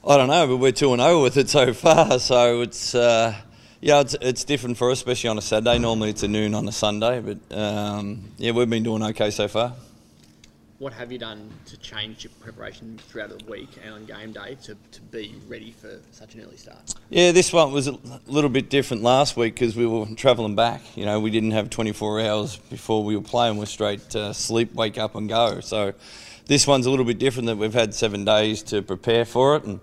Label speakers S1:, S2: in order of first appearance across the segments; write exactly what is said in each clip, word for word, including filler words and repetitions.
S1: I don't know, but we're two and zero with it so far. So it's uh, yeah, it's it's different for us, especially on a Saturday. Normally it's a noon on a Sunday, but um, yeah, we've been doing okay so far.
S2: What have you done to change your preparation throughout the week and on game day to, to be ready for such an early start?
S1: Yeah, this one was a little bit different last week because we were travelling back. You know, we didn't have twenty-four hours before we were playing. We're straight uh, sleep, wake up and go. So this one's a little bit different that we've had seven days to prepare for it. And,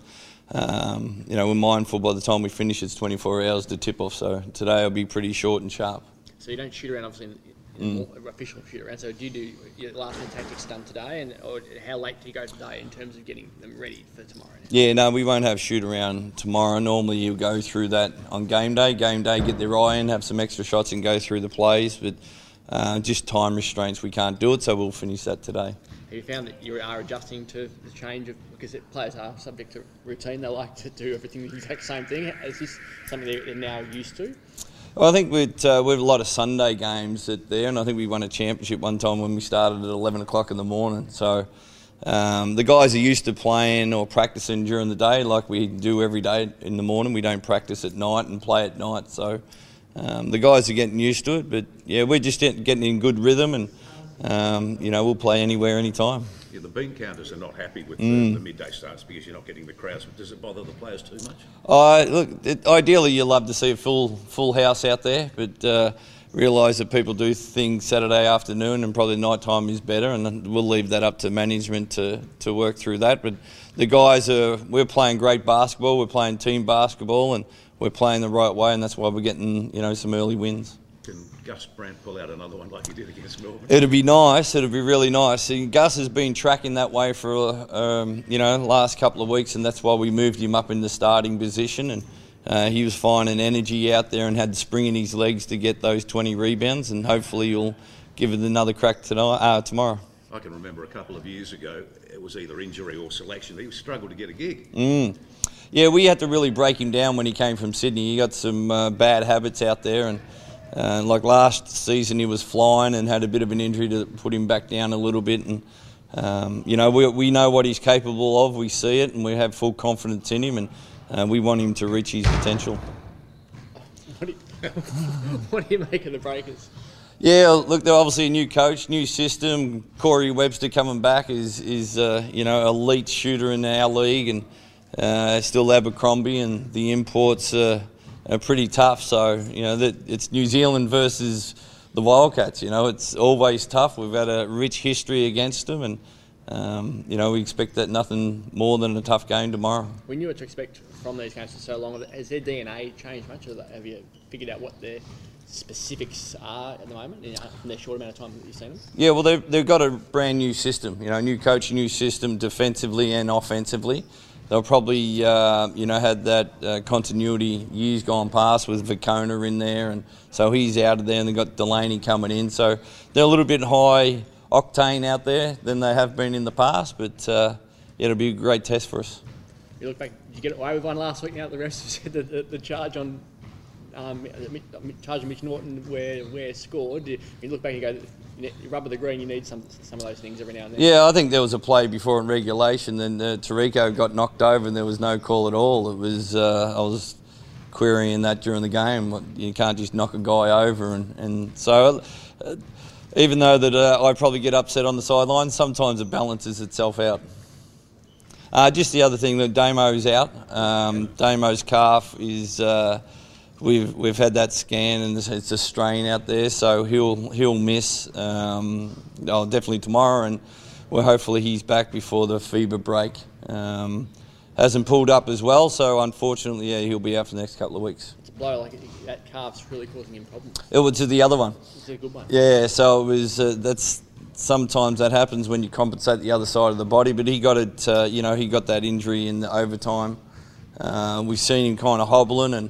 S1: um, you know, we're mindful by the time we finish it's twenty-four hours to tip off. So today will be pretty short and sharp.
S2: So you don't shoot around, obviously, in, Mm. More official shoot around. So do you do your last minute tactics done today, and or how late do you go today in terms of getting them ready for tomorrow?
S1: Yeah, no, we won't have shoot around tomorrow. Normally you go through that on game day. Game day, get their eye in, have some extra shots and go through the plays, but uh, just time restraints, we can't do it, so we'll finish that today.
S2: Have you found that you are adjusting to the change of, because it, players are subject to routine, they like to do everything the exact same thing. Is this something they're, they're now used to?
S1: Well, I think we'd, uh, we have a lot of Sunday games at there, and I think we won a championship one time when we started at eleven o'clock in the morning. So um, the guys are used to playing or practicing during the day like we do every day in the morning. We don't practice at night and play at night. So um, the guys are getting used to it. But, yeah, we're just getting in good rhythm and, um, you know, we'll play anywhere, anytime.
S3: Yeah, the bean counters are not happy with mm. the, the midday starts because you're not getting the crowds. Does it bother the players too much?
S1: Uh, look, it, ideally you love to see a full full house out there, but uh, realise that people do things Saturday afternoon and probably night time is better, and we'll leave that up to management to, to work through that. But the guys are, we're playing great basketball, we're playing team basketball, and we're playing the right way, and that's why we're getting, you know, some early wins.
S3: Can Gus Brandt pull out another one like he did against Melbourne?
S1: It'd be nice. It'd be really nice. See, Gus has been tracking that way for um, you know last couple of weeks, and that's why we moved him up in the starting position. And uh, he was finding energy out there and had the spring in his legs to get those twenty rebounds. And hopefully, he'll give it another crack tonight, uh, tomorrow.
S3: I can remember a couple of years ago, it was either injury or selection. He struggled to get a gig.
S1: Mm. Yeah, we had to really break him down when he came from Sydney. He got some uh, bad habits out there, and. Uh, like last season, he was flying and had a bit of an injury to put him back down a little bit. And um, you know, we we know what he's capable of. We see it, and we have full confidence in him, and uh, we want him to reach his potential.
S2: What do you, what do you make of the Breakers?
S1: Yeah, look, they're obviously a new coach, new system. Corey Webster coming back is is uh, you know elite shooter in our league, and uh, still Abercrombie, and the imports. Uh, Are pretty tough, so you know that it's New Zealand versus the Wildcats. You know, it's always tough. We've had a rich history against them, and um, you know we expect that nothing more than a tough game tomorrow.
S2: We knew what to expect from these games for so long. Has their D N A changed much, or have you figured out what their specifics are at the moment in their short amount of time that you've seen them?
S1: Yeah, well they've they've got a brand new system. You know, new coach, new system, defensively and offensively. They'll probably, uh, you know, had that uh, continuity years gone past with Vicona in there, and so he's out of there, and they've got Delaney coming in. So they're a little bit high octane out there than they have been in the past, but uh, yeah, it'll be a great test for us.
S2: You look back, did you get away with one last week now that the refs have said that the, the charge on um, charge of Mitch Norton where where scored? You, you look back and you go, you rubber the green, you need some some of those things every now and then.
S1: Yeah, I think there was a play before in regulation, then uh, Tarico got knocked over and there was no call at all. It was uh, I was querying that during the game. You can't just knock a guy over, and, and so uh, even though that uh, I probably get upset on the sideline, sometimes it balances itself out. Uh, just the other thing, that Damo's out. Um, Damo's calf is... Uh, We've we've had that scan, and it's a strain out there, so he'll he'll miss. Um, oh, definitely tomorrow, and well, hopefully he's back before the FIBA break. Um, hasn't pulled up as well, so unfortunately, yeah, he'll be out for the next couple of weeks.
S2: It's a blow, like that calf's really causing him problems.
S1: It was to the other one.
S2: It's a good one.
S1: Yeah, so it was. Uh, that's sometimes that happens when you compensate the other side of the body, but he got it. Uh, you know, he got that injury in the overtime. Uh, we've seen him kind of hobbling and.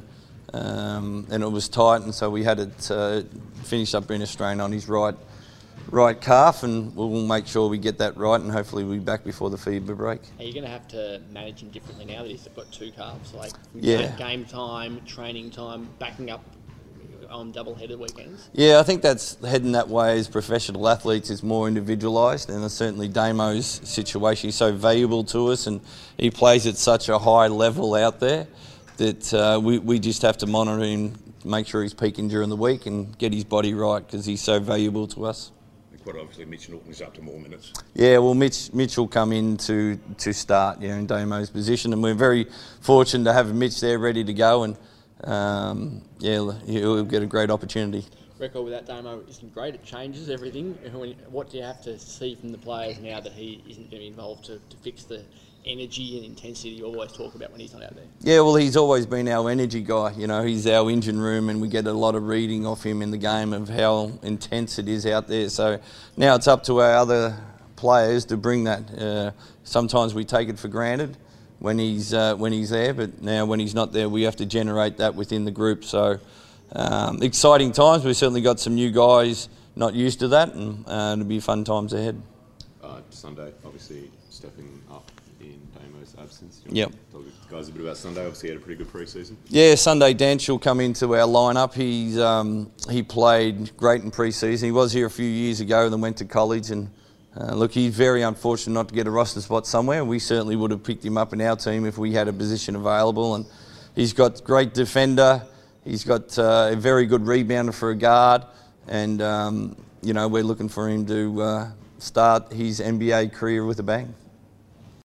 S1: Um, and it was tight, and so we had it uh, finished up being a strain on his right right calf, and we'll make sure we get that right, and hopefully we'll be back before the FIBA break.
S2: Are you going to have to manage him differently now that he's got two calves? Like
S1: yeah.
S2: game time, training time, backing up on double-headed weekends?
S1: Yeah, I think that's heading that way as professional athletes is more individualised, and certainly Damo's situation is so valuable to us, and he plays at such a high level out there that uh, we, we just have to monitor him, make sure he's peaking during the week and get his body right because he's so valuable to us.
S3: Quite obviously, Mitch Norton is up to more minutes.
S1: Yeah, well, Mitch Mitch will come in to, to start, you know, in Damo's position, and we're very fortunate to have Mitch there ready to go, and um, yeah, he'll get a great opportunity.
S2: Record without Damo isn't great. It changes everything. What do you have to see from the players now that he isn't going to be involved to, to fix the energy and intensity you always talk about when he's not out there?
S1: Yeah, well, he's always been our energy guy. You know, he's our engine room, and we get a lot of reading off him in the game of how intense it is out there. So now it's up to our other players to bring that. Uh, sometimes we take it for granted when he's uh, when he's there, but now when he's not there, we have to generate that within the group. So um, exciting times. We've certainly got some new guys not used to that, and uh, it'll be fun times ahead.
S4: Uh, Sunday, obviously stepping up in Damo's absence.
S1: Yep.
S4: Tell the guys a bit about Sunday. Obviously, he had a pretty good pre-season.
S1: Yeah, Sunday Danch will come into our lineup. He's um, he played great in pre-season. He was here a few years ago and then went to college. And uh, look, he's very unfortunate not to get a roster spot somewhere. We certainly would have picked him up in our team if we had a position available. And he's got great defender. He's got uh, a very good rebounder for a guard. And um, you know, we're looking for him to uh, start his N B A career with a bang.